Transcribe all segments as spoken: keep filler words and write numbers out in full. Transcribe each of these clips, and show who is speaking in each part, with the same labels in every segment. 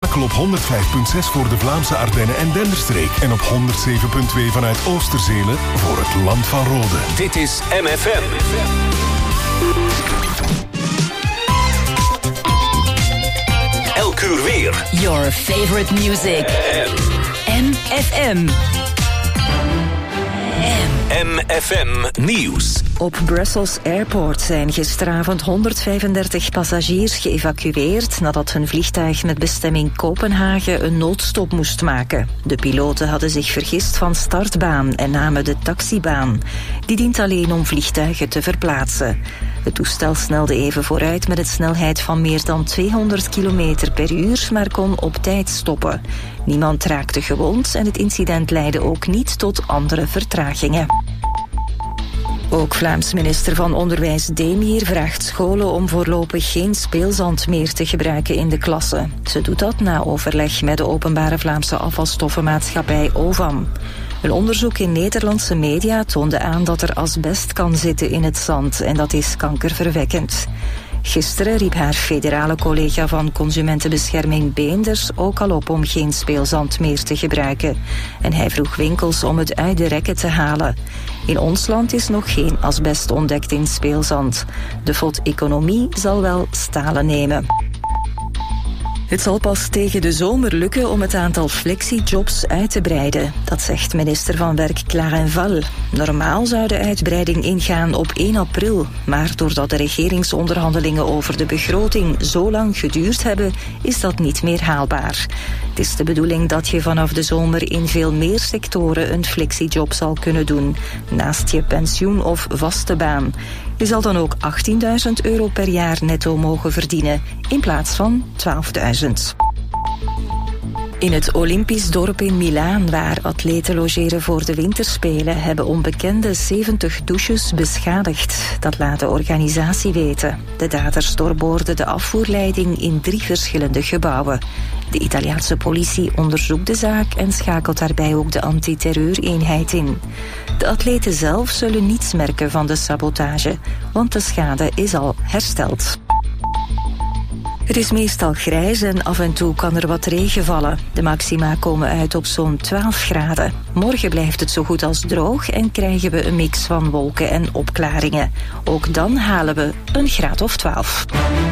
Speaker 1: Schakel op honderd vijf komma zes voor de Vlaamse Ardennen en Denderstreek. En op honderd zeven komma twee vanuit Oosterzelen voor het Land van Rode.
Speaker 2: Dit is M F M. Elk uur weer.
Speaker 3: Your favorite music. M F M.
Speaker 2: M F M Nieuws.
Speaker 4: Op Brussels Airport zijn gisteravond honderdvijfendertig passagiers geëvacueerd nadat hun vliegtuig met bestemming Kopenhagen een noodstop moest maken. De piloten hadden zich vergist van startbaan en namen de taxibaan. Die dient alleen om vliegtuigen te verplaatsen. Het toestel snelde even vooruit met een snelheid van meer dan tweehonderd kilometer per uur, maar kon op tijd stoppen. Niemand raakte gewond en het incident leidde ook niet tot andere vertragingen. Ook Vlaams minister van Onderwijs Demir vraagt scholen om voorlopig geen speelzand meer te gebruiken in de klassen. Ze doet dat na overleg met de openbare Vlaamse afvalstoffenmaatschappij O V A M. Een onderzoek in Nederlandse media toonde aan dat er asbest kan zitten in het zand en dat is kankerverwekkend. Gisteren riep haar federale collega van Consumentenbescherming Beenders ook al op om geen speelzand meer te gebruiken. En hij vroeg winkels om het uit de rekken te halen. In ons land is nog geen asbest ontdekt in speelzand. De V O D-economie zal wel stalen nemen. Het zal pas tegen de zomer lukken om het aantal flexijobs uit te breiden. Dat zegt minister van Werk Clarin Val. Normaal zou de uitbreiding ingaan op één april. Maar doordat de regeringsonderhandelingen over de begroting zo lang geduurd hebben, is dat niet meer haalbaar. Het is de bedoeling dat je vanaf de zomer in veel meer sectoren een flexijob zal kunnen doen, naast je pensioen of vaste baan. Je zal dan ook achttienduizend euro per jaar netto mogen verdienen, in plaats van twaalfduizend. In het Olympisch dorp in Milaan, waar atleten logeren voor de winterspelen, hebben onbekenden zeventig douches beschadigd. Dat laat de organisatie weten. De daders doorboorden de afvoerleiding in drie verschillende gebouwen. De Italiaanse politie onderzoekt de zaak en schakelt daarbij ook de antiterreureenheid in. De atleten zelf zullen niets merken van de sabotage, want de schade is al hersteld. Het is meestal grijs en af en toe kan er wat regen vallen. De maxima komen uit op zo'n twaalf graden. Morgen blijft het zo goed als droog en krijgen we een mix van wolken en opklaringen. Ook dan halen we een graad of twaalf.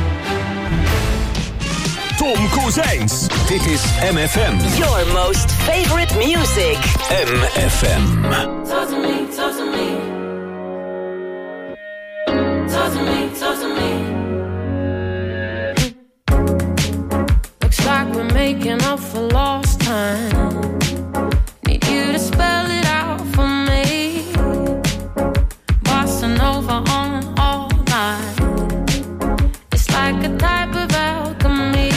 Speaker 2: Tom Kozijns. Dit is M F M.
Speaker 3: Your most favorite music.
Speaker 2: M F M.
Speaker 5: Talk to me, talk to me. Talk to me, talk to me. Looks like we're making up for lost time. Need you to spell it out for me. Bossa Nova on all night. It's like a type of alchemy.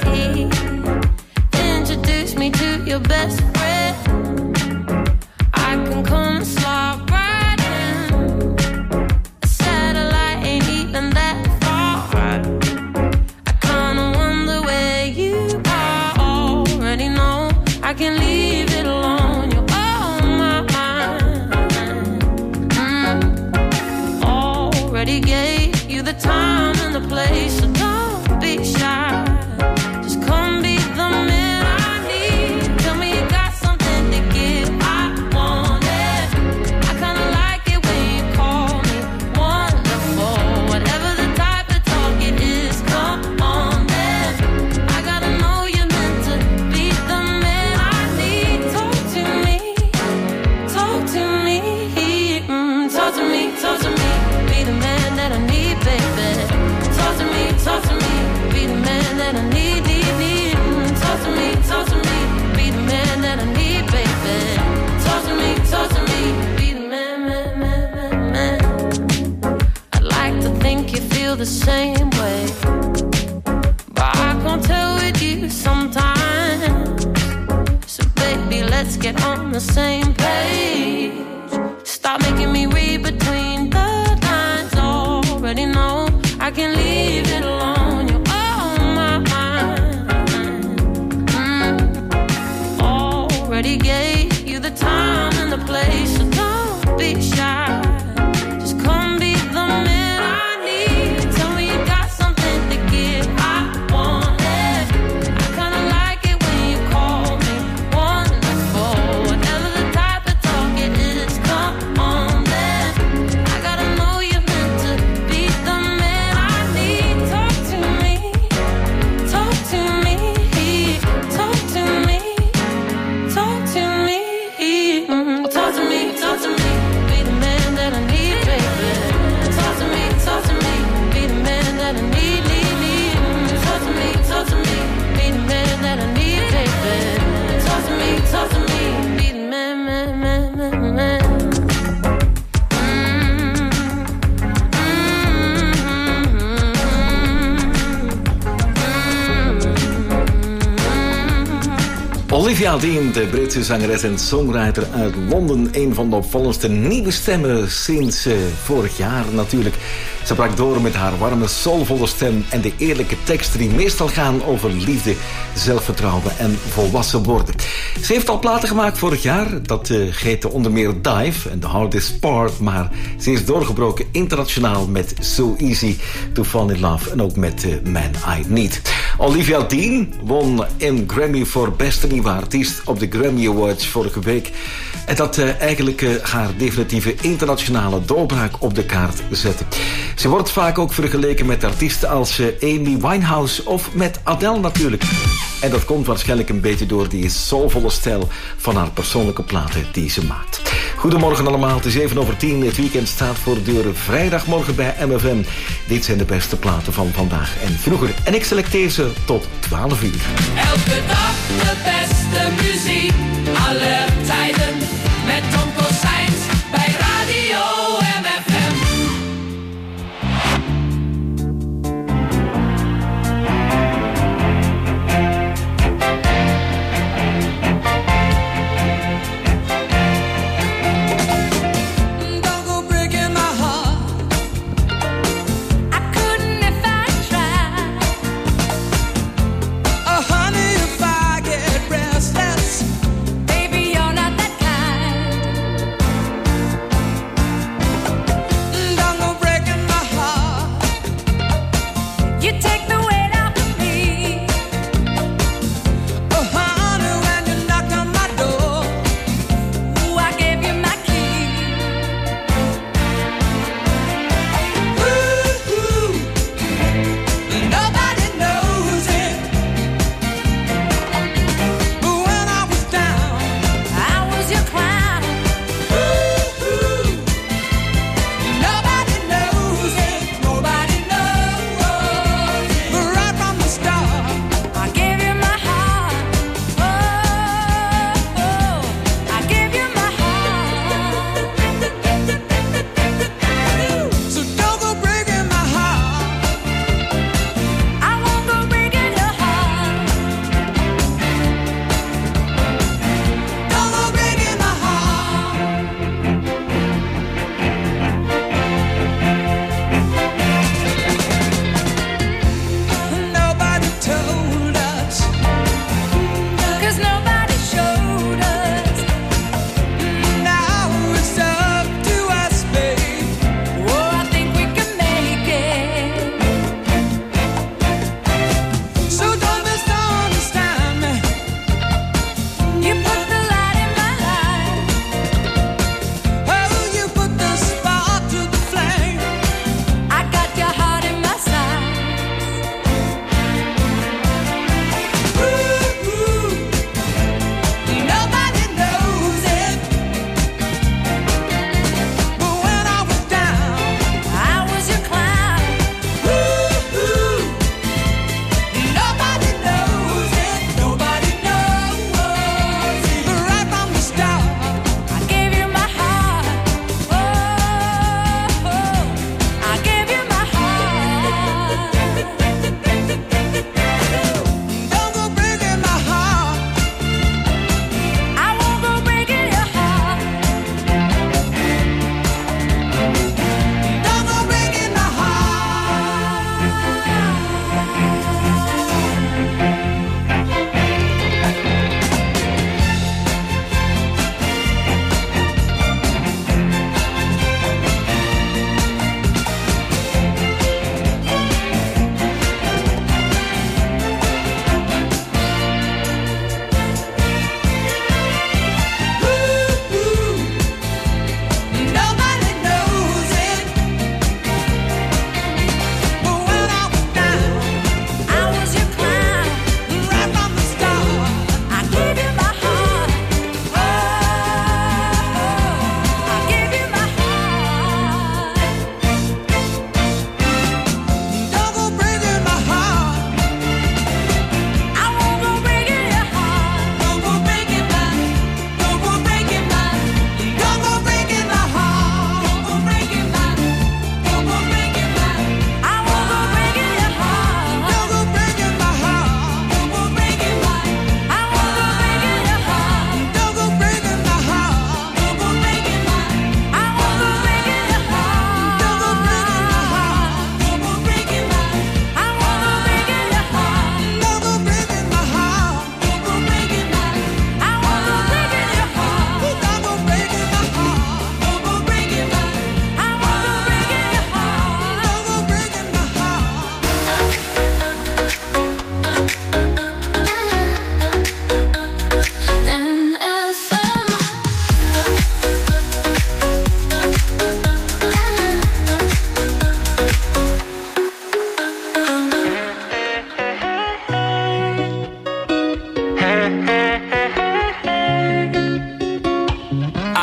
Speaker 5: Introduce me to your best friend. I can come and slide right in. A satellite ain't even that far. I kinda wonder where you are. Already know I can leave it alone. You're on my mind. Mm. Already gave you the time and the place, so don't be shy. Just come be the man I need. Tell me you got something to give. I want it. I kinda like it when you call me wonderful. Whatever the type of talk it is, come on then. I gotta know you're meant to be the man I need. Talk to me, talk to me, mm, talk to me, talk to me. Be the man that I need, baby. Talk to me, talk to me. Be the man that I need, need, need. Mm, talk to me, talk to me. Be the man that I need, baby. Talk to me, talk to me. Be the man, man, man, man, man. I'd like to think you feel the same way, but I can't tell with you sometimes. So baby, let's get on the same page. Stop making me read between the lines. Already know I can leave it alone. You're on my mind. Mm. Already gave you the time and the place, so don't be shy. Just come be the man I need. Tell me you got something to give. I want it. I kinda like
Speaker 6: Olivia Dean, de Britse zangeres en songwriter uit Londen. Een van de opvallendste nieuwe stemmen sinds uh, vorig jaar natuurlijk. Ze brak door met haar warme, soulvolle stem en de eerlijke teksten die meestal gaan over liefde, zelfvertrouwen en volwassen worden. Ze heeft al platen gemaakt vorig jaar. Dat uh, heette onder meer Dive en The Hardest Part. Maar ze is doorgebroken internationaal met So Easy to Fall in Love en ook met uh, Man I Need. Olivia Dean won een Grammy voor beste nieuwe artiest op de Grammy Awards vorige week. En dat uh, eigenlijk uh, haar definitieve internationale doorbraak op de kaart zette. Ze wordt vaak ook vergeleken met artiesten als uh, Amy Winehouse of met Adele natuurlijk. En dat komt waarschijnlijk een beetje door die soulvolle stijl van haar persoonlijke platen die ze maakt. Goedemorgen allemaal, het is even over tien. Het weekend staat voor de deur. Vrijdagmorgen bij M F M. Dit zijn de beste platen van vandaag en vroeger. En ik selecteer ze tot twaalf uur.
Speaker 7: Elke dag de beste muziek, alle tijden, met Tom Kozijns bij Radio M F M. Don't go breaking my heart, I couldn't if I tried. Oh honey, if I get restless,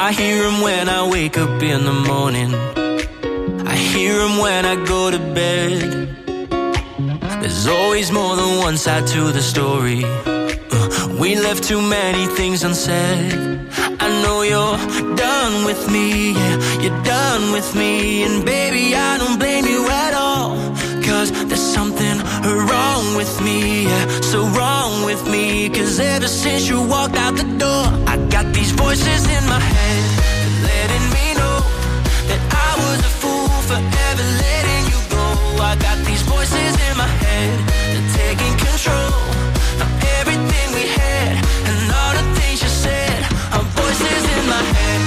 Speaker 8: I hear him when I wake up in the morning. I hear him when I go to bed. There's always more than one side to the story. uh, We left too many things unsaid. I know you're done with me, yeah, you're done with me. And baby, I don't blame you at all, cause there's something wrong with me, yeah, so wrong with me. Cause ever since you walked out the door, I got these voices in my head letting me know that I was a fool for ever letting you go. I got these voices in my head, they're taking control of everything we had and all the things you said. Our voices in my head.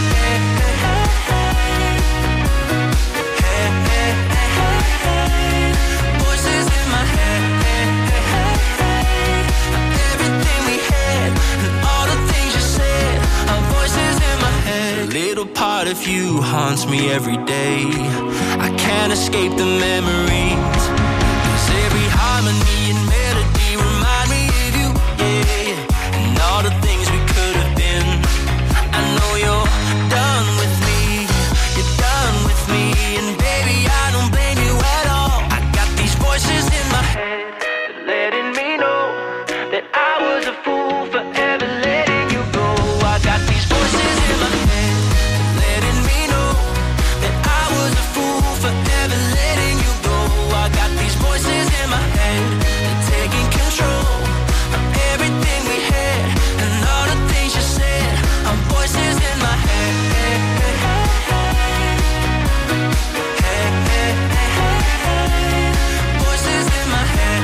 Speaker 8: Voices in my head. Everything we had and all the things you said. Our voices in my head. A little part of you haunts me every day. I can't escape the memories. 'Cause every harmony and melody remind me of you, yeah. And all the things we could have been. I know you're done with me, you're done with me. And baby, I don't blame you at all. I got these voices in my head letting me know that I was a fool for ever letting you go. I got these voices in my head letting me know that I was a fool for ever letting you go. I got these voices in my head, they're taking control of everything we had and all the things you said. Our voices in my head. Voices in my head.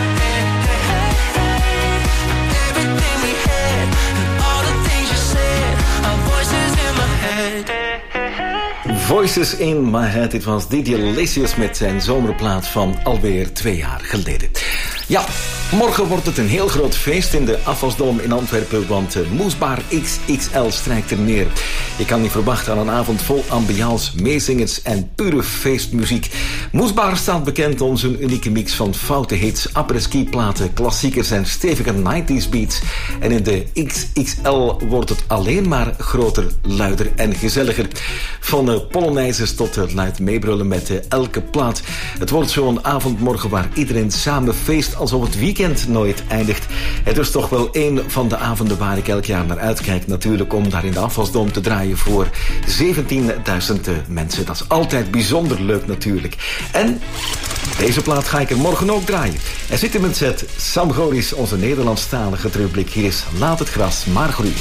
Speaker 8: Everything we had and all the things you said. Our voices in my head.
Speaker 6: Voices in my head. Dit was Didier Licious met zijn zomerplaat van alweer twee jaar geleden. Ja, morgen wordt het een heel groot feest in de Afvalsdom in Antwerpen, want de Moesbaar X X L strijkt er neer. Je kan niet verwachten aan een avond vol ambiance, meezingers en pure feestmuziek. Moesbaar staat bekend om zijn unieke mix van foute hits, après-ski platen, klassiekers en stevige nineties beats. En in de X X L wordt het alleen maar groter, luider en gezelliger. Van uh, polonaises tot uh, luid meebrullen met uh, elke plaat. Het wordt zo'n avond morgen waar iedereen samen feest alsof het weekend nooit eindigt. Het is toch wel een van de avonden waar ik elk jaar naar uitkijk. Natuurlijk om daar in de Afvalsdom te draaien voor zeventienduizend mensen. Dat is altijd bijzonder leuk natuurlijk. En deze plaat ga ik er morgen ook draaien. Er zit in mijn set Sam Goris, onze Nederlandstalige terugblik. Hier is Laat het gras maar groeien.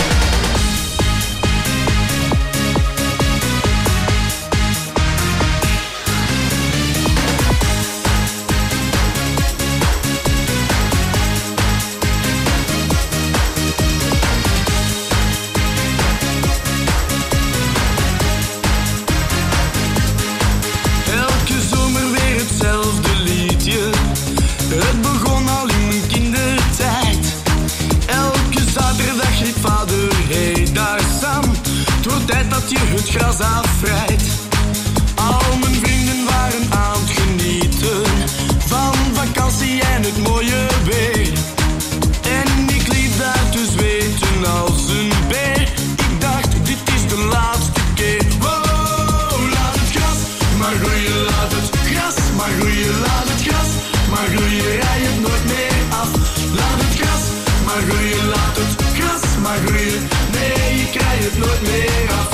Speaker 9: Het gras afrijdt. Al mijn vrienden waren aan het genieten van vakantie en het mooie weer. En ik liep daar te zweten als een beer. Ik dacht, dit is de laatste keer. Wow, laat het gras maar groeien, laat het gras maar groeien, laat het gras maar groeien, rij het nooit meer af. Laat het gras maar groeien, laat het gras maar groeien, nee, je krijgt het nooit meer af.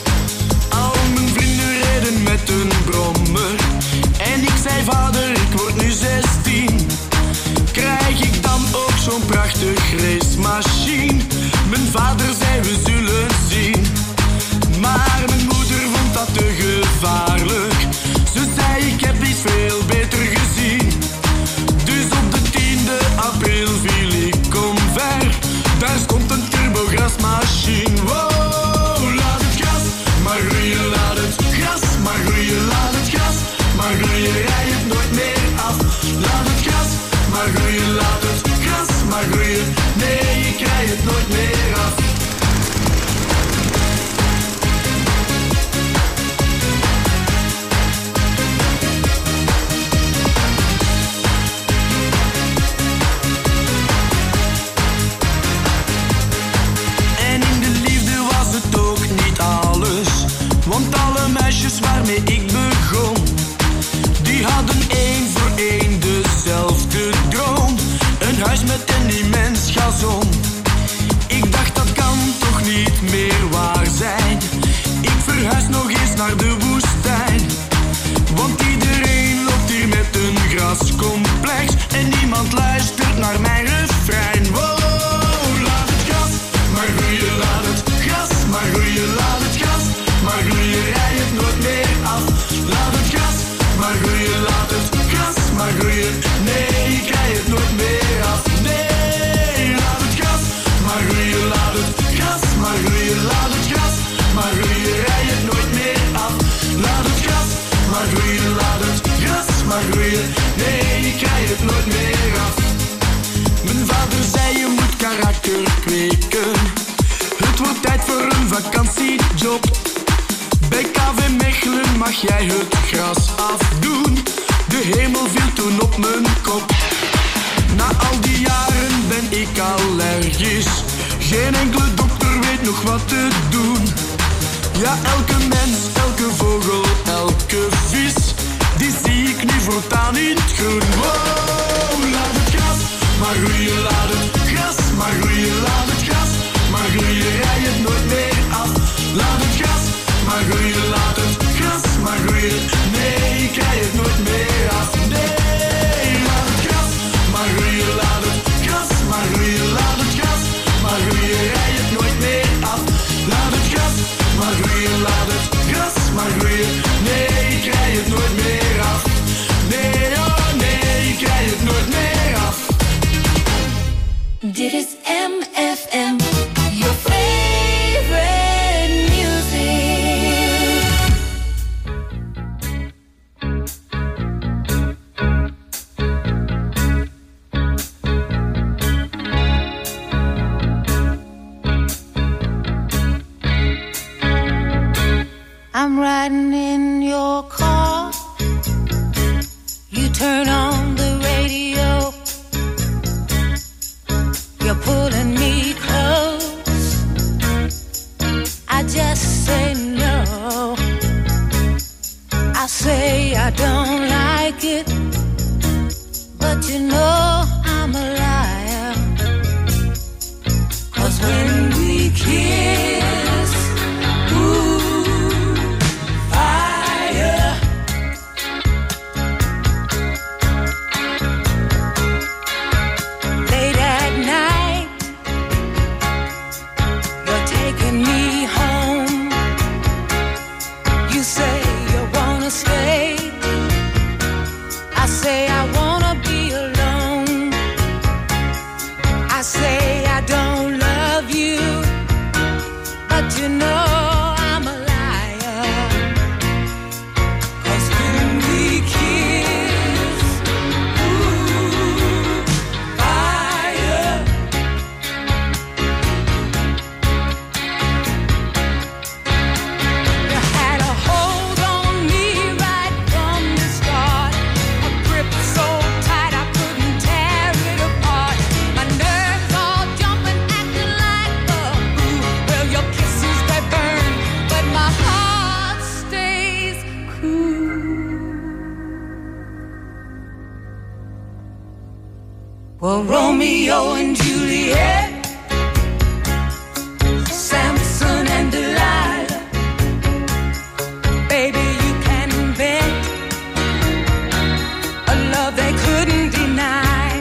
Speaker 9: Met een brommer en ik zei vader, ik word nu zestien. Krijg ik dan ook zo'n prachtig racemachine? Mijn vader zei we zullen zien. Maar mijn moeder vond dat te gevaarlijk. Ze zei ik heb iets veel beter gezien. Dus op de tiende april viel ik omver. Daar stond een turbograsmachine. Wow, laat het gras maar groeien, laat het gras maar groeien, laat het gras maar groeien, rij het nooit meer af. Laat het gras maar groeien, laat het gras maar groeien, nee, je krijgt het nooit meer af. En in de liefde was het ook niet alles top. Bij K V Mechelen mag jij het gras afdoen. De hemel viel toen op mijn kop. Na al die jaren ben ik allergisch. Geen enkele dokter weet nog wat te doen. Ja, elke mens, elke vogel, elke vis, die zie ik nu voortaan in het groen. Wow, laat het gras maar groeien, laat het gras maar groeien, laat het gras maar groeien, rij het nooit meer af. Laat het gras maar groeien, laat het gras maar groeien, nee, ik rij het nooit meer af. Nee, laat het gras maar groeien, laat het gras maar groeien, laat het gras maar groeien, rij het nooit meer af. Laat het gras maar groeien, laat het gras maar groeien, nee, ik rij het nooit meer af. Nee, oh nee, ik rij het nooit meer af.
Speaker 5: Dit is M F M, your favorite music. I'm riding in your car. You turn on the radio. You're pulling me close. I just say no. I say I don't like it, but you know I'm a liar. 'Cause when we kiss, ooh, fire. Late at night, you're taking me home. You say you wanna stay. I say I wanna be alone. I say I don't love you, but you know I'm a liar. 'Cause when we kiss, ooh, fire. You had a hold on me right from the start. A grip so tight I couldn't tear it apart. My nerves all jumping, acting like a fool. Well, your kisses they burn, but my heart stays cool. Well, Romeo and Juliet, Samson and Delilah. Baby, you can invent a love they couldn't deny.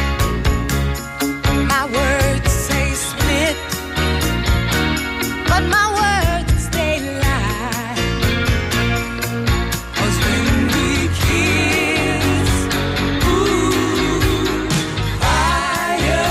Speaker 5: My words say split, but my words they lie. 'Cause when we kiss, ooh, fire.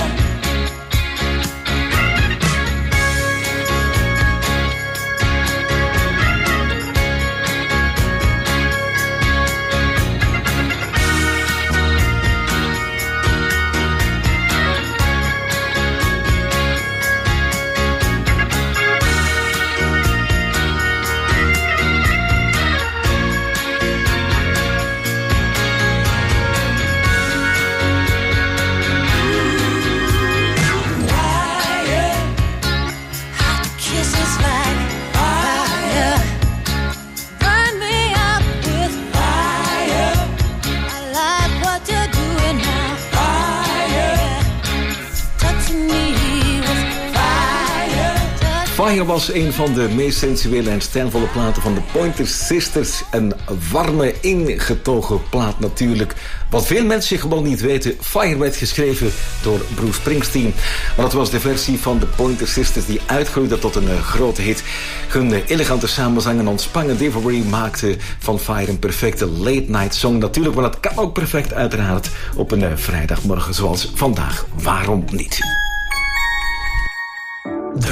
Speaker 5: Fire. Hot kisses like fire. Burn me up with fire. I like what you're doing now. Fire. Touching me with fire.
Speaker 6: Fire was een van de meest sensuele en stijlvolle platen van de Pointer Sisters. Een warme, ingetogen plaat natuurlijk. Wat veel mensen gewoon niet weten, Fire werd geschreven door Bruce Springsteen. Maar dat was de versie van de Pointer Sisters die uitgroeide tot een uh, grote hit. Hun uh, elegante samenzang en ontspannen delivery maakte van Fire een perfecte late night song natuurlijk. Maar dat kan ook perfect uiteraard op een uh, vrijdagmorgen zoals vandaag. Waarom niet?
Speaker 9: De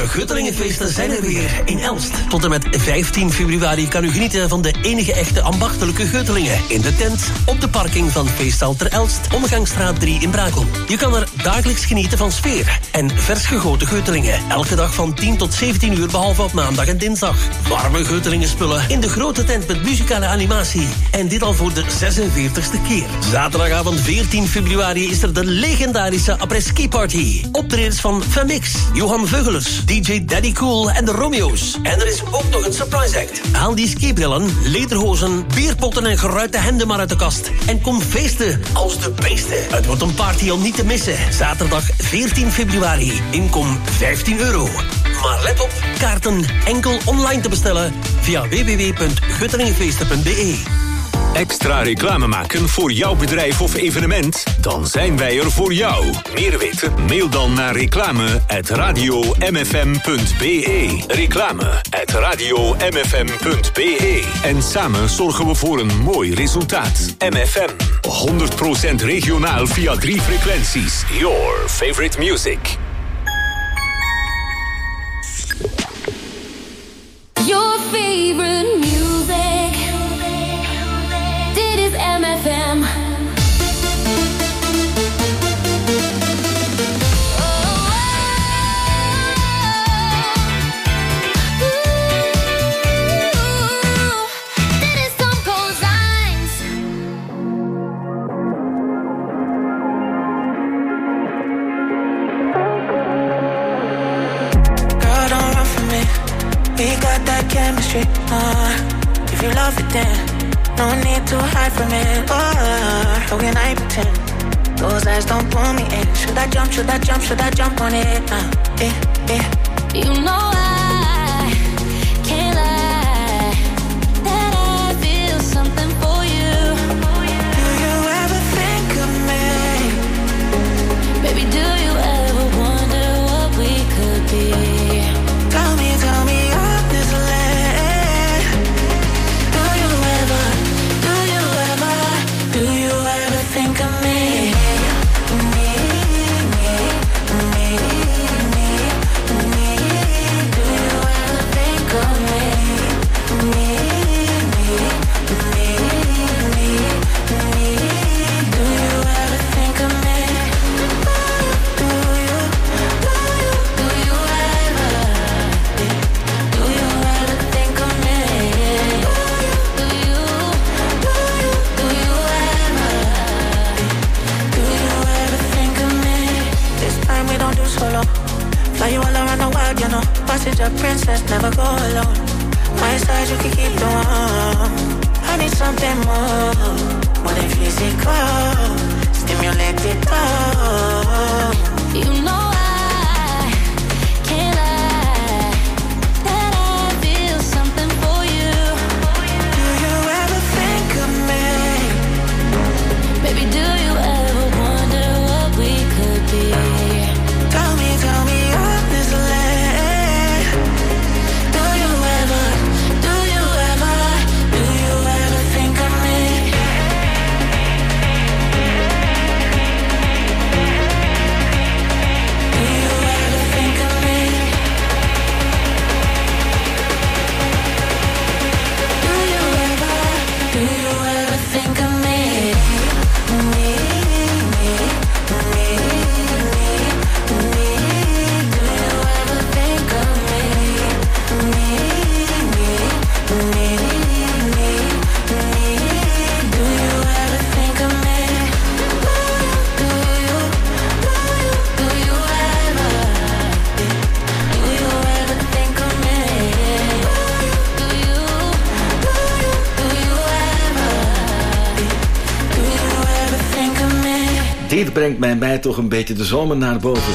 Speaker 10: De Guttelingenfeesten zijn er weer in Elst. Tot en met vijftien februari kan u genieten van de enige echte ambachtelijke Guttelingen. In de tent, op de parking van Feesthal ter Elst, Omgangsstraat drie in Brakel. Je kan er dagelijks genieten van sfeer en vers gegoten Guttelingen. Elke dag van tien tot zeventien uur, behalve op maandag en dinsdag. Warme Guttelingenspullen in de grote tent met muzikale animatie. En dit al voor de zesenveertigste keer. Zaterdagavond veertien februari is er de legendarische après-ski party. Optredens van Femix, Johan Veugelers, D J Daddy Cool en de Romeo's. En er is ook nog een surprise act. Haal die skibrillen, lederhozen, bierpotten en geruite hemden maar uit de kast. En kom feesten als de beesten. Het wordt een party om niet te missen. Zaterdag veertien februari. Inkom vijftien euro. Maar let op, kaarten enkel online te bestellen via w w w punt guttelingenfeesten punt b e.
Speaker 2: Extra reclame maken voor jouw bedrijf of evenement? Dan zijn wij er voor jou. Meer weten? Mail dan naar reclame at radio m f m punt b e. Reclame at radio m f m punt b e. En samen zorgen we voor een mooi resultaat. M F M, honderd procent regionaal via drie frequenties. Your favorite music.
Speaker 5: Your favorite music. Dit is M F M.
Speaker 11: We got that chemistry, uh, if you love it then no need to hide from it, uh, how can I pretend? Those eyes don't pull me in. Should I jump, should I jump, should I jump on it, uh, eh, eh.
Speaker 5: You know I can't lie, that I feel something for you.
Speaker 11: Do you ever think of me?
Speaker 5: Baby, do you ever wonder what we could be?
Speaker 11: Tell me, tell me fly you all around the world, you know. Passage of princess, never go alone. My side, you can keep the warm. I need something more, more than physical. Stimulate it all.
Speaker 5: You know I can't lie, that I feel something for you.
Speaker 11: Do you ever think of me?
Speaker 5: Baby, do you ever wonder what we could be?
Speaker 11: Tell me, tell me honestly. Do you ever, do you ever, do you ever think of me? Do you ever think of me? Do you ever, do you ever think of me? Me, me, me, me, me.
Speaker 6: Dit brengt mij, mij toch een beetje de zomer naar boven.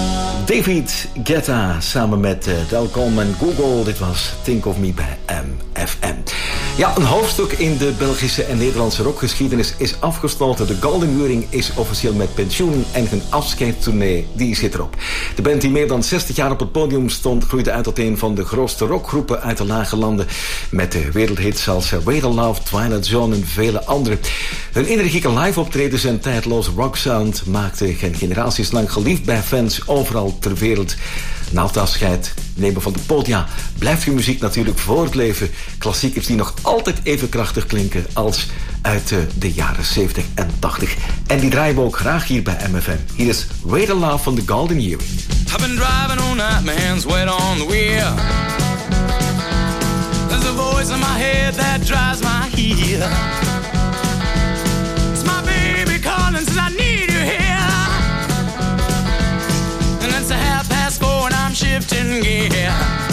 Speaker 6: David Guetta samen met uh, Delcon en Google. Dit was Think of Me bij M F M. Ja, een hoofdstuk in de Belgische en Nederlandse rockgeschiedenis is afgesloten. De Golden Earring is officieel met pensioen en hun afscheidstournee die zit erop. De band die meer dan zestig jaar op het podium stond groeide uit tot een van de grootste rockgroepen uit de lage landen met de wereldhits als Radar Love, Twilight Zone en vele andere. Hun energieke live-optredens en tijdloze rocksound maakten hen generaties lang geliefd bij fans overal ter wereld. Na het afscheid nemen van de podia blijft je muziek natuurlijk voortleven. Klassiekers die nog altijd even krachtig klinken als uit de, de jaren zeventig en tachtig. En die draaien we ook graag hier bij M F M. Hier is Radar Love van The Golden Earring.
Speaker 12: I've been driving all night, my hands wet on the wheel. There's a voice in my head that drives my heel. It's my baby calling, says I need you here. And it's a half past four and I'm shifting gear.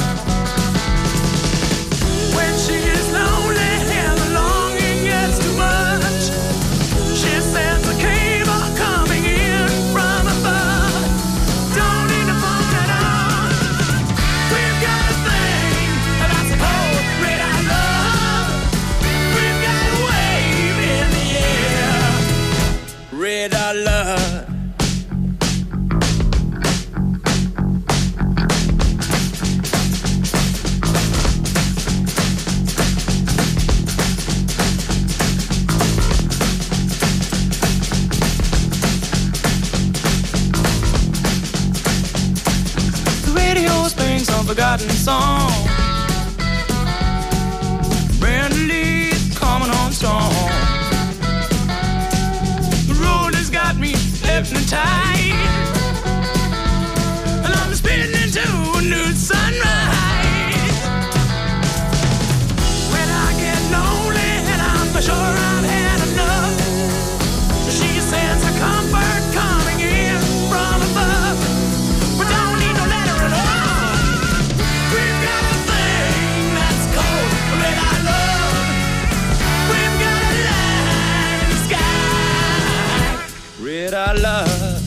Speaker 12: When she is lonely and the longing gets too much, she says the cable coming in from above. Don't need to phone it on. We've got a thing that's called radar love. We've got a wave in the air. Radar love. Forgotten song. Brand Lee's coming on strong. The road has got me hypnotized, and I'm spinning into a new sunrise. When I get lonely and I'm for sure I've had enough, she sends a comfort coming in from above. We don't need no letter at all. Our love.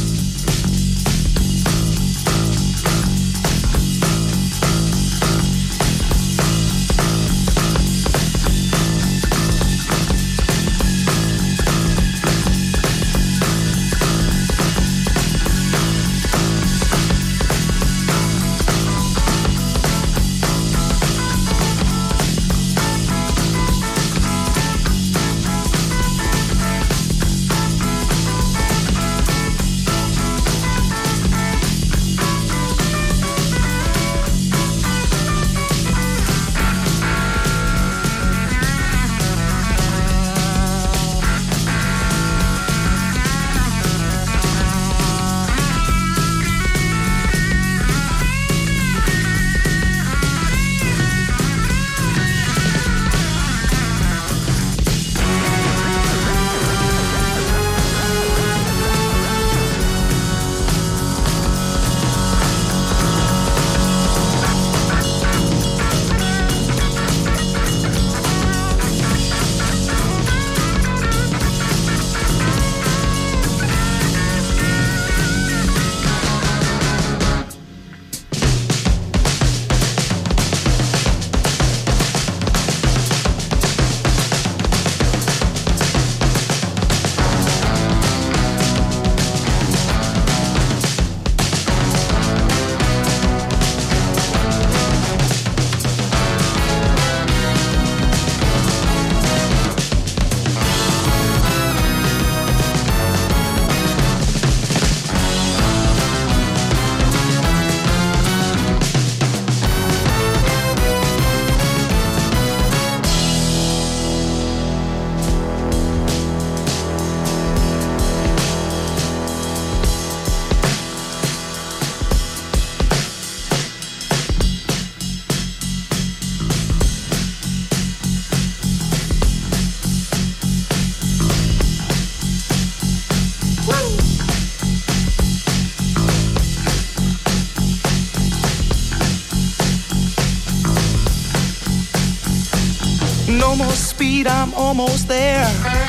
Speaker 13: No more speed, I'm almost there.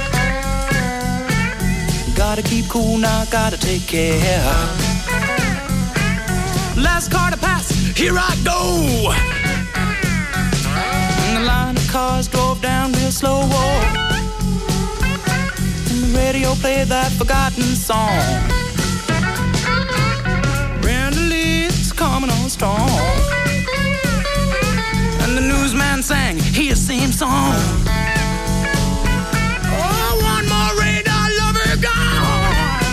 Speaker 13: Gotta keep cool now, gotta take care. Last car to pass, here I go. slow walk, and the radio played that forgotten song. Brenda Lee's coming on strong, and the newsman sang his same song. Oh, one more radar lover gone.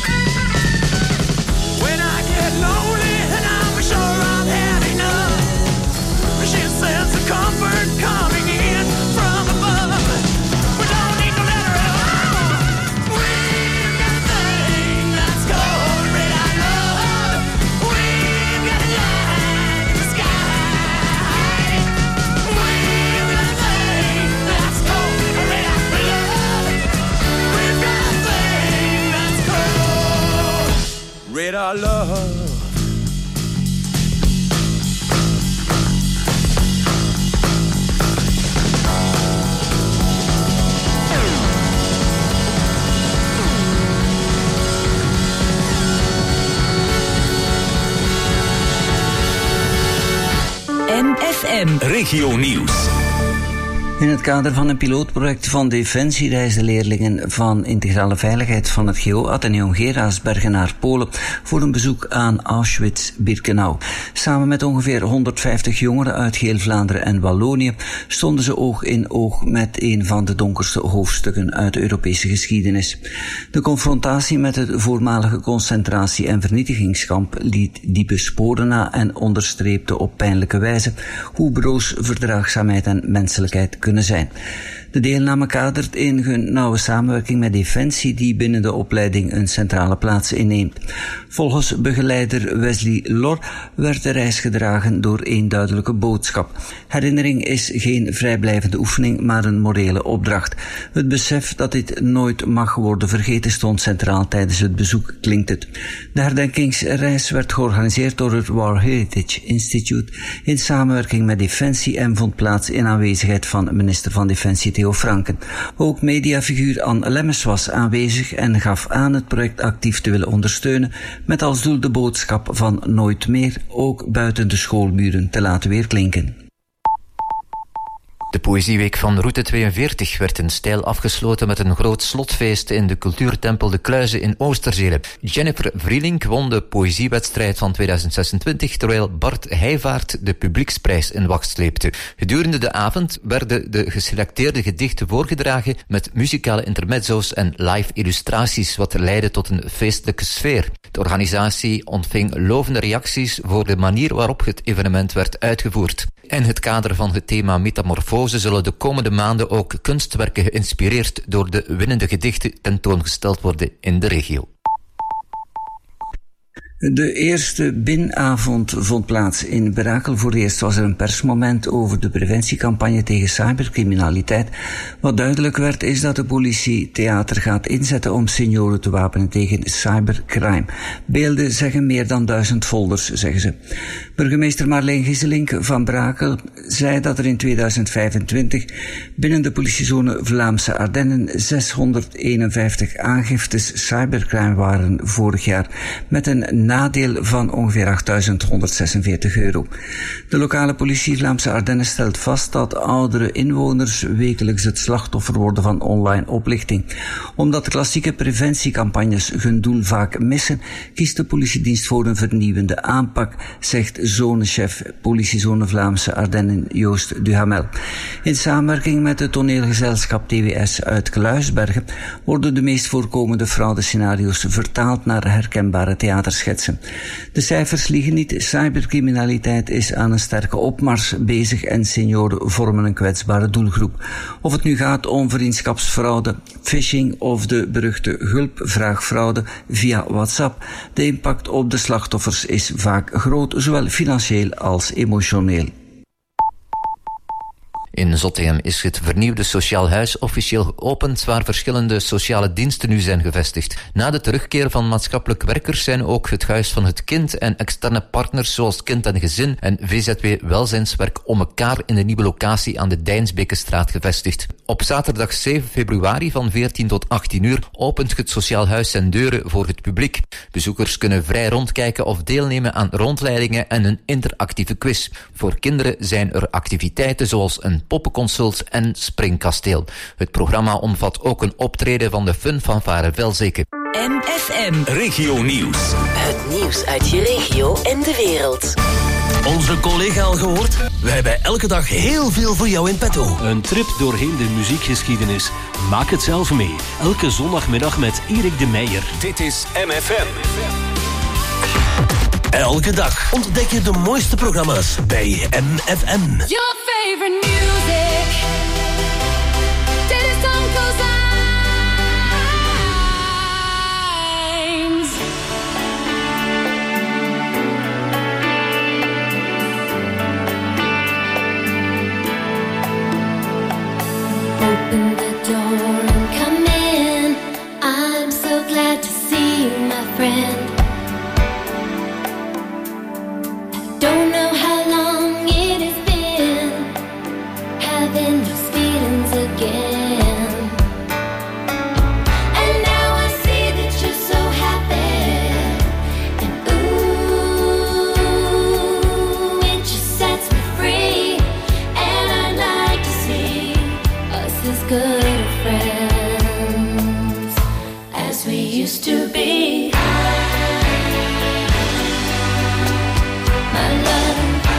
Speaker 13: When I get lonely and I'm sure I've had enough, she says the comfort coming in from above. We don't need no letter at all. We've got a thing that's called red eye love. We've got a light in the sky. We've got a thing that's called red eye love. We've got a thing that's called red eye love.
Speaker 3: M F M
Speaker 2: Regio Nieuws.
Speaker 14: In het kader van een pilootproject van Defensie reisden leerlingen van Integrale Veiligheid van het G O Atheneum Geraardsbergen naar Polen voor een bezoek aan Auschwitz-Birkenau. Samen met ongeveer honderdvijftig jongeren uit geheel Vlaanderen en Wallonië stonden ze oog in oog met een van de donkerste hoofdstukken uit de Europese geschiedenis. De confrontatie met het voormalige concentratie- en vernietigingskamp liet diepe sporen na en onderstreepte op pijnlijke wijze hoe broos verdraagzaamheid en menselijkheid kunnen zijn. De deelname kadert in een nauwe samenwerking met Defensie die binnen de opleiding een centrale plaats inneemt. Volgens begeleider Wesley Lor werd de reis gedragen door één duidelijke boodschap. Herinnering is geen vrijblijvende oefening, maar een morele opdracht. Het besef dat dit nooit mag worden vergeten stond centraal tijdens het bezoek, klinkt het. De herdenkingsreis werd georganiseerd door het War Heritage Institute in samenwerking met Defensie en vond plaats in aanwezigheid van minister van Defensie Theo Franken. Ook mediafiguur Anne Lemmens was aanwezig en gaf aan het project actief te willen ondersteunen, met als doel de boodschap van nooit meer ook buiten de schoolmuren te laten weerklinken.
Speaker 15: De Poëzieweek van Route tweeënveertig werd in stijl afgesloten met een groot slotfeest in de cultuurtempel De Kluizen in Oosterzele. Jennifer Vrielink won de poëziewedstrijd van tweeduizend zesentwintig, terwijl Bart Heijvaart de publieksprijs in wacht sleepte. Gedurende de avond werden de geselecteerde gedichten voorgedragen met muzikale intermezzo's en live illustraties, wat leidde tot een feestelijke sfeer. De organisatie ontving lovende reacties voor de manier waarop het evenement werd uitgevoerd. In het kader van het thema metamorfose zullen de komende maanden ook kunstwerken geïnspireerd door de winnende gedichten tentoongesteld worden in de regio.
Speaker 14: De eerste B I N-avond vond plaats in Brakel. Voor het eerst was er een persmoment over de preventiecampagne tegen cybercriminaliteit. Wat duidelijk werd is dat de politie theater gaat inzetten om senioren te wapenen tegen cybercrime. Beelden zeggen meer dan duizend folders, zeggen ze. Burgemeester Marleen Gieselink van Brakel zei dat er in tweeduizend vijfentwintig binnen de politiezone Vlaamse Ardennen zeshonderdeenenvijftig aangiftes cybercrime waren vorig jaar, met een nadeel van ongeveer achttausendhonderdzesenveertig euro. De lokale politie Vlaamse Ardennen stelt vast dat oudere inwoners wekelijks het slachtoffer worden van online oplichting. Omdat klassieke preventiecampagnes hun doel vaak missen, kiest de politiedienst voor een vernieuwende aanpak, zegt zonechef politiezone Vlaamse Ardennen Joost Duhamel. In samenwerking met het toneelgezelschap T W S uit Kluisbergen worden de meest voorkomende fraudescenario's vertaald naar herkenbare theaterschetsen. De cijfers liegen niet. Cybercriminaliteit is aan een sterke opmars bezig en senioren vormen een kwetsbare doelgroep. Of het nu gaat om vriendschapsfraude, phishing of de beruchte hulpvraagfraude via WhatsApp. De impact op de slachtoffers is vaak groot, zowel financieel als emotioneel.
Speaker 15: In Zottegem is het vernieuwde sociaal huis officieel geopend, waar verschillende sociale diensten nu zijn gevestigd. Na de terugkeer van maatschappelijk werkers zijn ook het Huis van het Kind en externe partners zoals Kind en Gezin en V Z W Welzijnswerk om elkaar in de nieuwe locatie aan de Dijnsbekenstraat gevestigd. Op zaterdag zeven februari van veertien tot achttien uur opent het sociaal huis zijn deuren voor het publiek. Bezoekers kunnen vrij rondkijken of deelnemen aan rondleidingen en een interactieve quiz. Voor kinderen zijn er activiteiten zoals een Poppenconsult en Springkasteel. Het programma omvat ook een optreden van de Fun Fanfare Velzeke.
Speaker 3: M F M.
Speaker 2: Regio Nieuws.
Speaker 3: Het nieuws uit je regio en de wereld.
Speaker 10: Onze collega al gehoord? Wij hebben elke dag heel veel voor jou in petto.
Speaker 16: Een trip doorheen de muziekgeschiedenis. Maak het zelf mee. Elke zondagmiddag met Erik de Meijer.
Speaker 2: Dit is M F M.
Speaker 10: Elke dag ontdek je de mooiste programma's bij M F M.
Speaker 5: Your favorite music. Till the sun goes out.
Speaker 17: Open the door and come in. I'm so glad to see you, my friend. Don't know how long it has been having those feelings again. And now I see that you're so happy. And ooh, it just sets me free. And I'd like to see us as good of friends as we used to be. My love,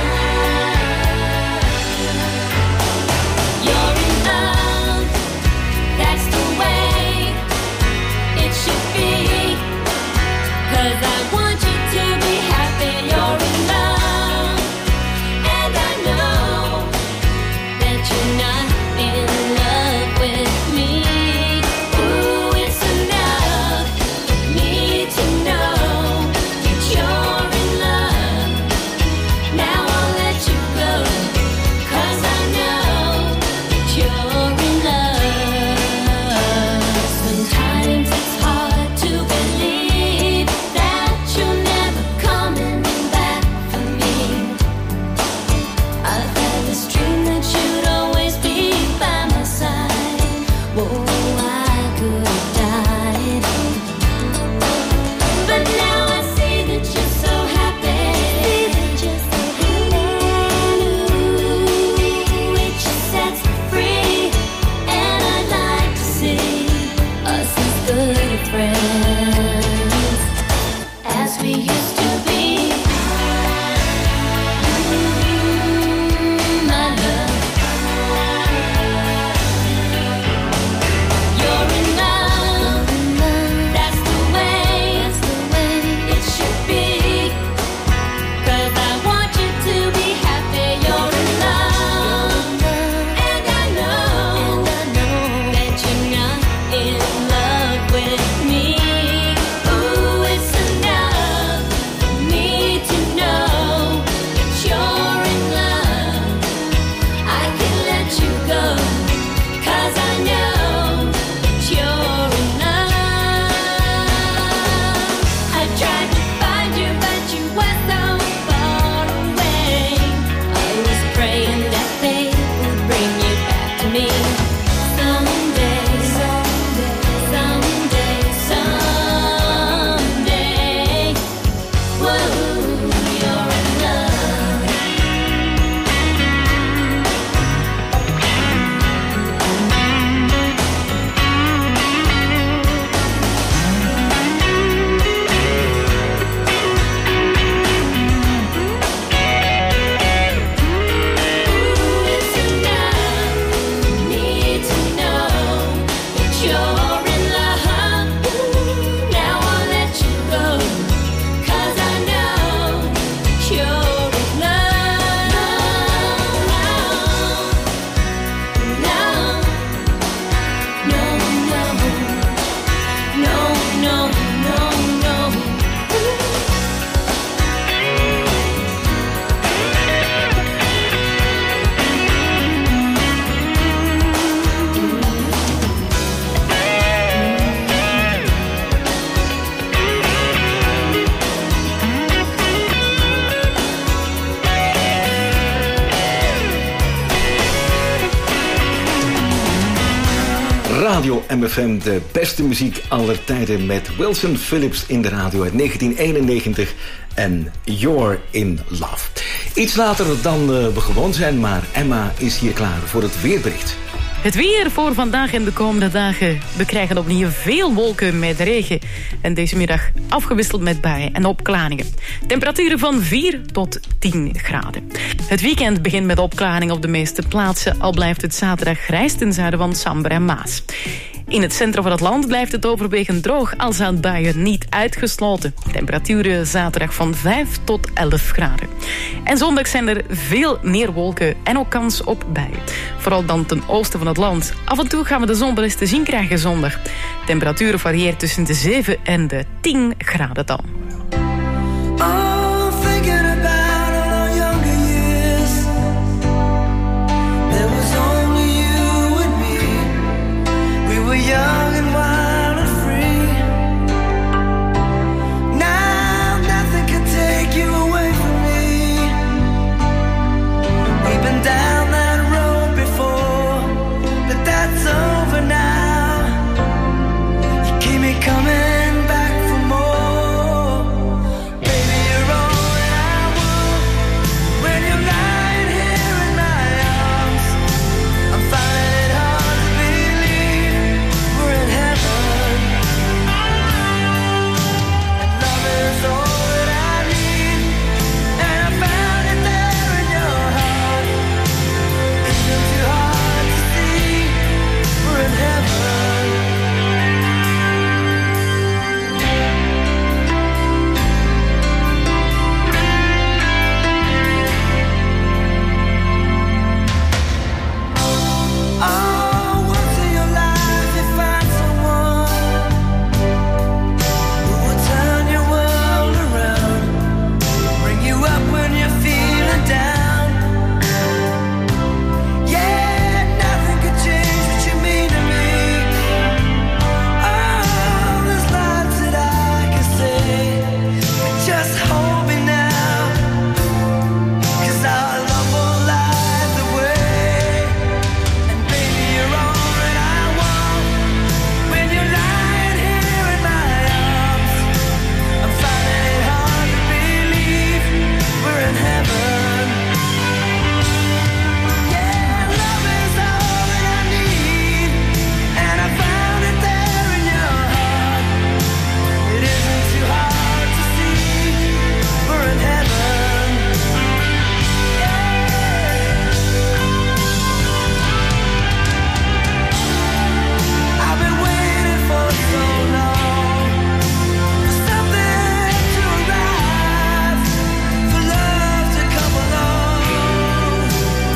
Speaker 17: you're in love. That's the way it should be. 'Cause I want you to be happy. You're in love, and I know that you're not in love with me. Ooh, it's enough for me to know that you're in love. Now I'll let you go, 'cause I know that you're in love. Sometimes it's hard to believe that you're never coming back for me. I've had this dream that you'd always be by my side. Whoa, I could have died. But now I see that you're so happy. Ooh, it just sets me free. And I'd like to see us as good friends as we used to be. Mm, my love, you're in love. That's the way it should be. 'Cause I want you to be happy. You're in love, and I know that you're not in love with me. Ooh, it's enough for me to know that you're in love. I can let you go, 'cause I know that you're in love. I tried to find you, but you were so far away. I was praying that fate would bring you back to me. Someday, someday, someday, someday. Whoa, you're in love. It's enough for me to know that you're in love. Now I'll let you go, 'cause I know that you're in love. No, no, no, no, no, no, no.
Speaker 6: Radio M F M, de beste muziek aller tijden met Wilson Phillips in de radio uit negentien eenennegentig en You're in Love. Iets later dan uh, we gewoon zijn, maar Emma is hier klaar voor het weerbericht.
Speaker 18: Het weer voor vandaag en de komende dagen. We krijgen opnieuw veel wolken met regen. En deze middag afgewisseld met buien en opklaringen. Temperaturen van vier tot tien graden. Het weekend begint met opklaringen op de meeste plaatsen. Al blijft het zaterdag grijs ten zuiden van Sambre en Maas. In het centrum van het land blijft het overwegend droog, al zijn buien niet uitgesloten. Temperaturen zaterdag van vijf tot elf graden. En zondag zijn er veel meer wolken en ook kans op buien. Vooral dan ten oosten van het land. Af en toe gaan we de zon wel eens te zien krijgen zondag. Temperaturen variëren tussen de zeven en de tien graden dan.
Speaker 13: Young and wild and free. Now nothing can take you away from me. We've been down that road before, but that's over now. You keep me coming back for more. Baby, you're all that I want. When you're lying here in my arms, I'm finding it hard to believe we're in heaven. And love is all that I need, and I found it there in your heart. Isn't too hard to see we're in heaven. Oh, once in your life you find someone who will turn your world around, bring you up when you're feeling down. Yeah, nothing could change what you mean to me. Oh, there's lots that I can say, but just hold me now, 'cause our love will light the way. And baby, you're all that I want. When you're lying here in my arms, I'm finding it hard to believe we're in heaven. Yeah, love is all that I need, and I found it there in your heart. It isn't too hard to see we're in heaven. I've been waiting for so long for something to arrive, for love to come along.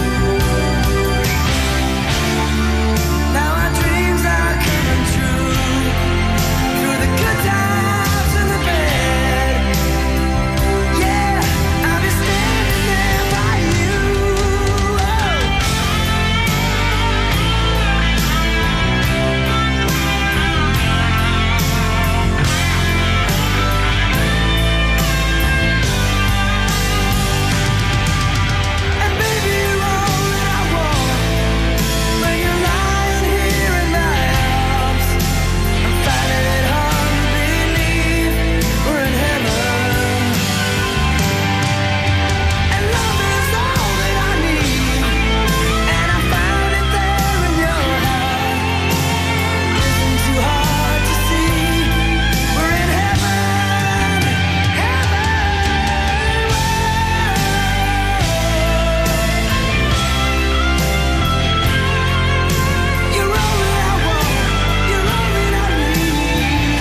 Speaker 13: Now our dreams are coming true, through the good times and the bad. Yeah, I'll be standing there by you. And baby, you're all that I want. When you're lying here in my arms, I'm finding it hard to believe we're in heaven. And love is all that I need, and I found it there in your heart. Isn't too hard to see we're in heaven. You're all that I want, you're all that I need.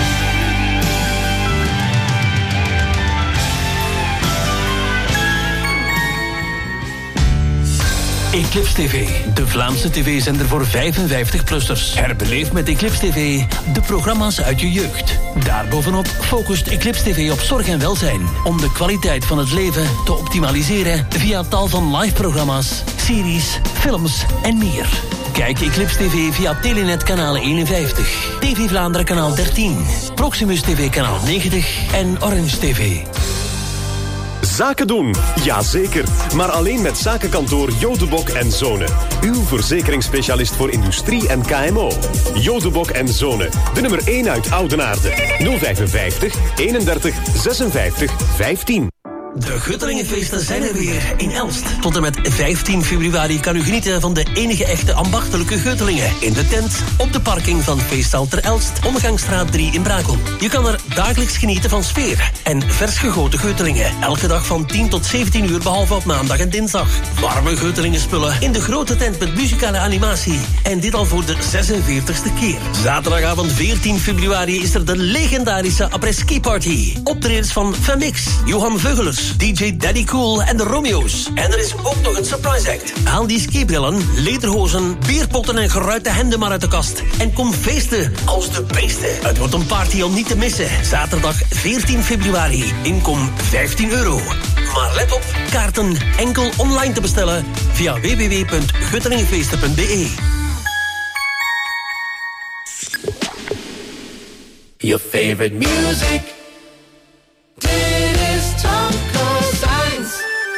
Speaker 16: Eclipse T V, de Vlaamse tv-zender voor vijfenvijftig-plussers. Herbeleef met Eclipse T V de programma's uit je jeugd. Daarbovenop focust Eclipse T V op zorg en welzijn, om de kwaliteit van het leven te optimaliseren via tal van live-programma's, series, films en meer. Kijk Eclipse T V via Telenet kanaal eenenvijftig, T V Vlaanderen kanaal dertien, Proximus T V kanaal negentig en Orange T V.
Speaker 19: Zaken doen, jazeker. Maar alleen met zakenkantoor Jodebok en Zonen. Uw verzekeringsspecialist voor industrie en K M O. Jodebok en Zonen, de nummer één uit Oudenaarde. nul vijfenvijftig, eenendertig, zesenvijftig, vijftien.
Speaker 10: De Guttelingenfeesten zijn er weer in Elst. Tot en met vijftien februari kan u genieten van de enige echte ambachtelijke Guttelingen. In de tent, op de parking van Feesthal ter Elst, Omgangsstraat drie in Brakel. Je kan er dagelijks genieten van sfeer en vers gegoten Guttelingen. Elke dag van tien tot zeventien uur, behalve op maandag en dinsdag. Warme Guttelingen spullen in de grote tent met muzikale animatie. En dit al voor de zesenveertigste keer. Zaterdagavond veertien februari is er de legendarische après-ski party. Optredens van Femix, Johan Veugelers, D J Daddy Cool en de Romeo's. En er is ook nog een surprise act. Haal die skibrillen, lederhozen, bierpotten en geruite hemden maar uit de kast. En kom feesten als de beesten. Het wordt een party om niet te missen. Zaterdag veertien februari. Inkom vijftien euro. Maar let op, kaarten enkel online te bestellen via w w w punt guttelingenfeesten punt b e.
Speaker 7: Your favorite music. Dit is Tom Cosigns.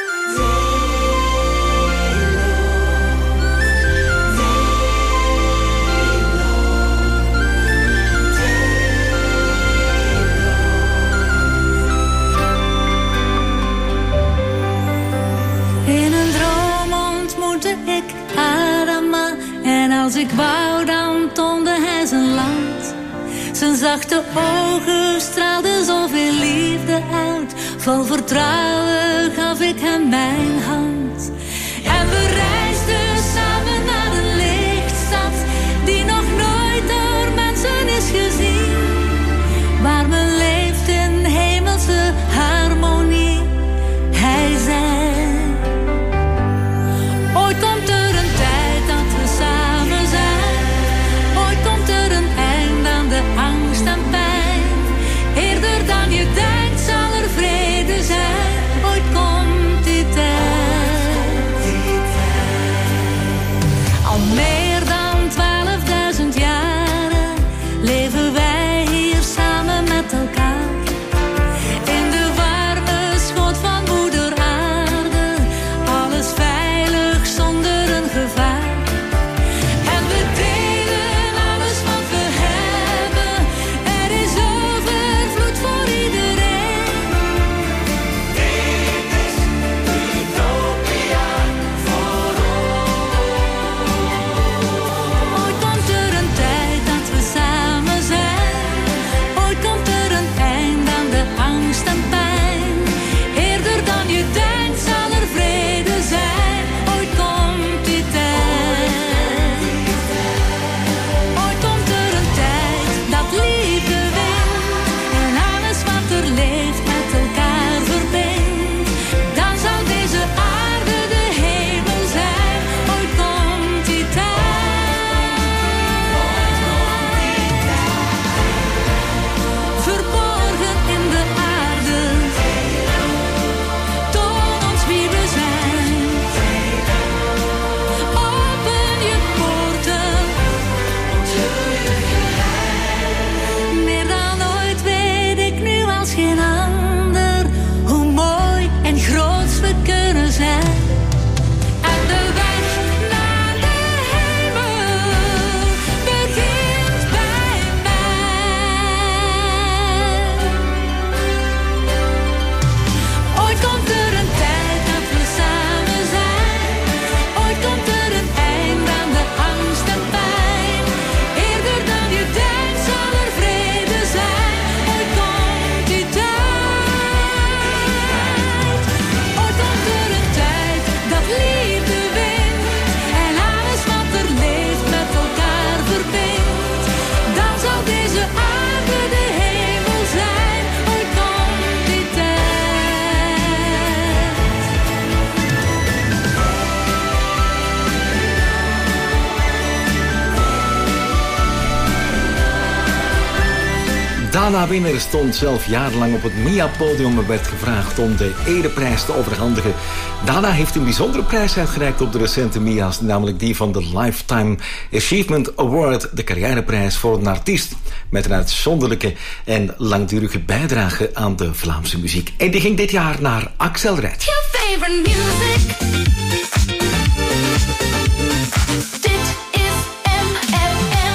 Speaker 20: In een droom ontmoette ik Adama. En als ik wou, dan toonde hij zijn land. Zijn zachte ogen straalden zoveel liefde uit. Vol vertrouwen gaf ik hem mijn hand. En we reisden samen naar een lichtstad die nog nooit door mensen is gezien. Waar men leeft in hemelse harmonie. Hij zei: ooit komt er een tijd dat we samen zijn. Ooit komt er een eind aan de angst en pijn. Eerder dan je denkt zal er vrede zijn. Ooit komt die tijd. Al meer dan twaalfduizend jaren leven wij hier samen met elkaar. In de warme schoot van moeder aarde. Alles veilig zonder een gevaar. En we delen alles wat we hebben. Er is overvloed voor iedereen. Dit is Utopia voor ons. Ooit komt er een tijd dat we samen zijn. Ooit komt er een eind aan de angst en pijn. Eerder dan je denkt zal er vrede zijn. Ooit komt die tijd. Ooit komt er een tijd dat liefde wint. En alles wat er leeft met elkaar verbindt. Dan zal deze aarde de hemel zijn. Ooit komt die tijd. Verborgen in de aarde. Toon ons wie we zijn. Open je poorten. Meer dan ooit weet ik nu als geen ander hoe mooi en groot we kunnen zijn. En de weg naar de hemel begint bij mij. Ooit komt er een tijd dat we samen zijn. Ooit komt er een eind aan de angst en pijn. Eerder dan je denkt zal er vrede zijn. Ooit komt die tijd. Ooit komt er een tijd dat liefde wint. En alles wat er leeft met elkaar verbindt. Dan zal deze aarde de hemel zijn. Ooit komt die tijd.
Speaker 6: Dana Winner stond zelf jarenlang op het M I A-podium en werd gevraagd om de ereprijs te overhandigen. Dana heeft een bijzondere prijs uitgereikt op de recente M I A's, namelijk die van de Lifetime Achievement Award, de carrièreprijs voor een artiest met een uitzonderlijke en langdurige bijdrage aan de Vlaamse muziek. En die ging dit jaar naar Axel Red.
Speaker 17: Your favorite music. Dit is M F M.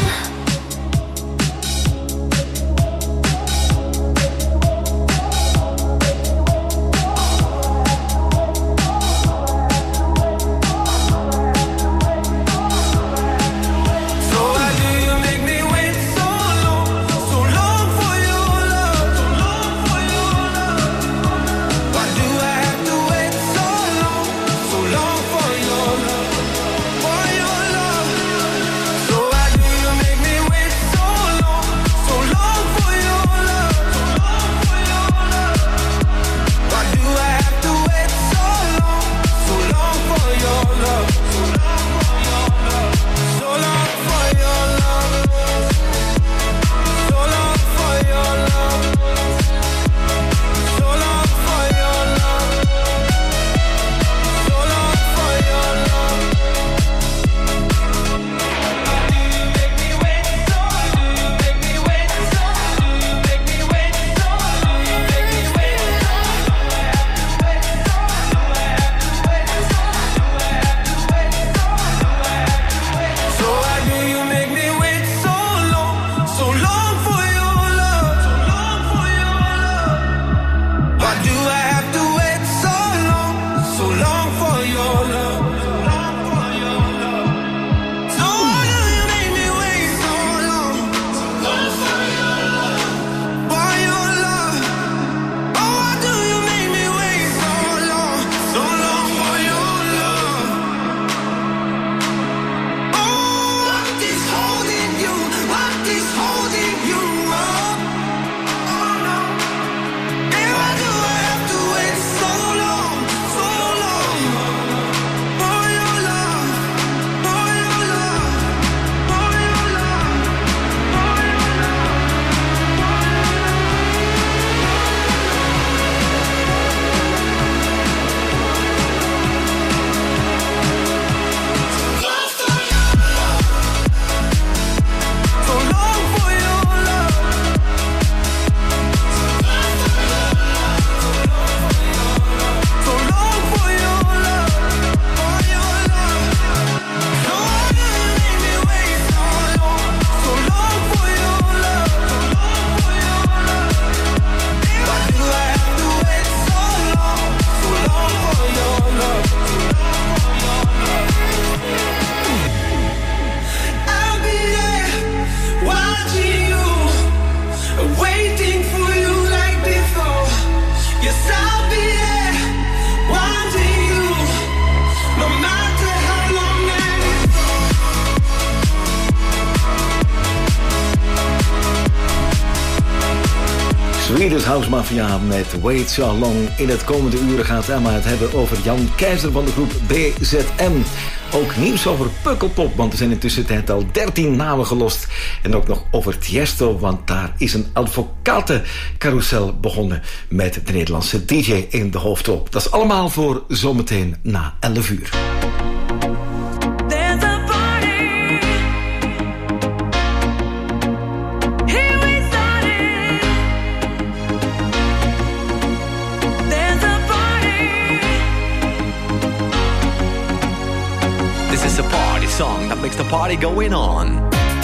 Speaker 6: Swedish House Mafia met Wait So Long. In het komende uur gaat Emma het hebben over Jan Keizer van de groep B Z M. Ook nieuws over Pukkelpop, want er zijn intussen tijd al dertien namen gelost. En ook nog over Tiesto, want daar is een advocatencarousel begonnen met de Nederlandse D J in de hoofdrol. Dat is allemaal voor zometeen na elf uur.
Speaker 21: Song that makes the party going on.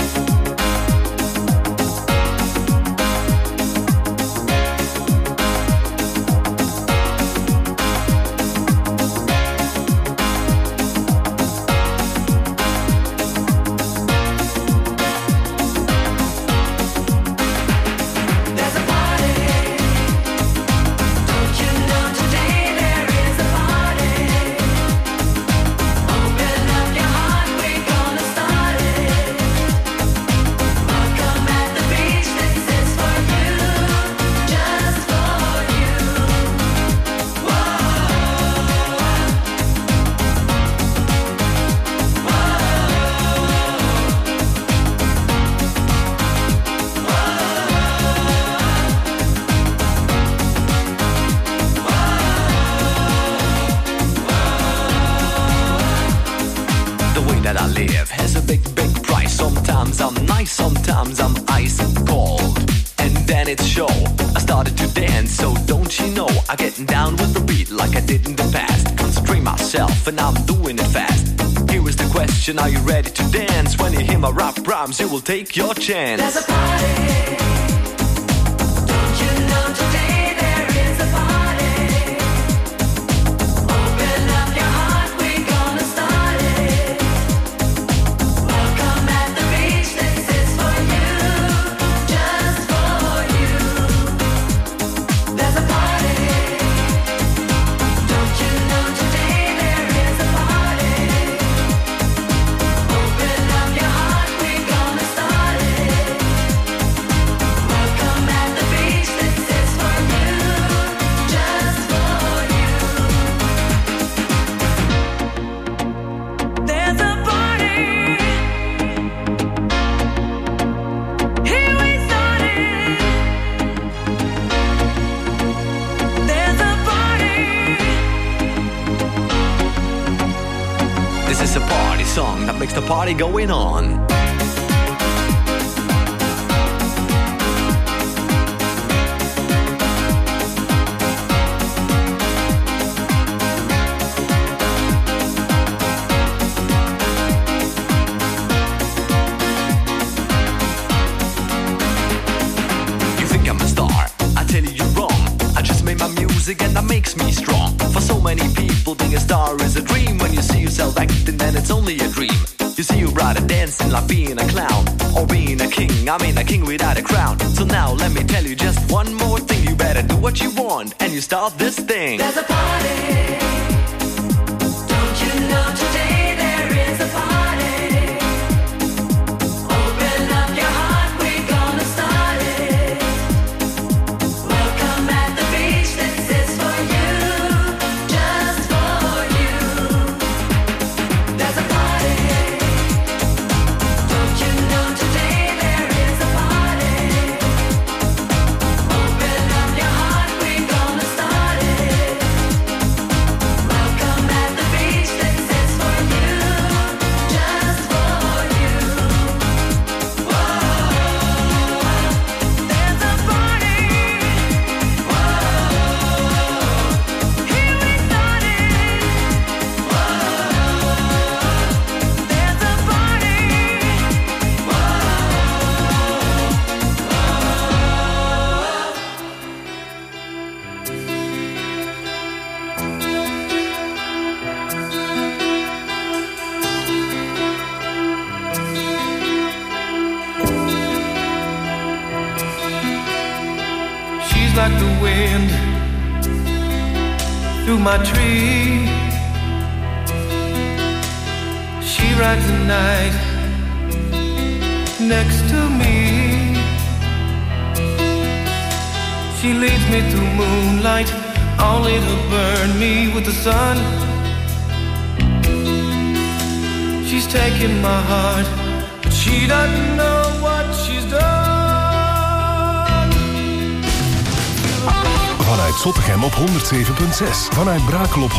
Speaker 22: Sometimes I'm ice cold, and then it's show. I started to dance, so don't you know I get down with the beat like I did in the past. Concentrate myself, and I'm doing it fast. Here is the question: are you ready to dance? When you hear my rap rhymes, you will take your chance.
Speaker 13: There's a party. Don't you know today there is a party? Open up your heart, we're gonna start it. Welcome at the beach, this is for you, just for you. There's a party. Don't you know today there is a party? Open up your heart, we're gonna start it. Welcome at the beach, this is for you, just for you. There's a party. Here we started. There's a party.
Speaker 21: This is a party song that makes the party going on. You think I'm a star? I tell you you're wrong. I just made my music and that makes me strong. For so many people, being a star is a dream. When you see yourself acting, then it's only a dream. You see, you'd rather dancing like being a clown, or being a king. I mean, a king without a crown. So now let me tell you just one more thing. You better do what you want, and you start this thing.
Speaker 13: There's a party. Don't you know today there is a party? Open up your heart, we're gonna start it. Welcome at the beach, this is for you, just for you. There's a party. Don't you know today there is a party? Open up your heart, we're gonna start it. Welcome at the beach, this is for you, just for you. Whoa, there's a party. Whoa, here we started. Whoa, there's a party.
Speaker 23: She's like the wind through my tree. She rides the night next to me. She leads me through moonlight, only to burn me with the sun. She's taking my heart, but she doesn't know what she's done.
Speaker 1: Vanuit Zottegem op honderd zeven punt zes. Vanuit Brakel op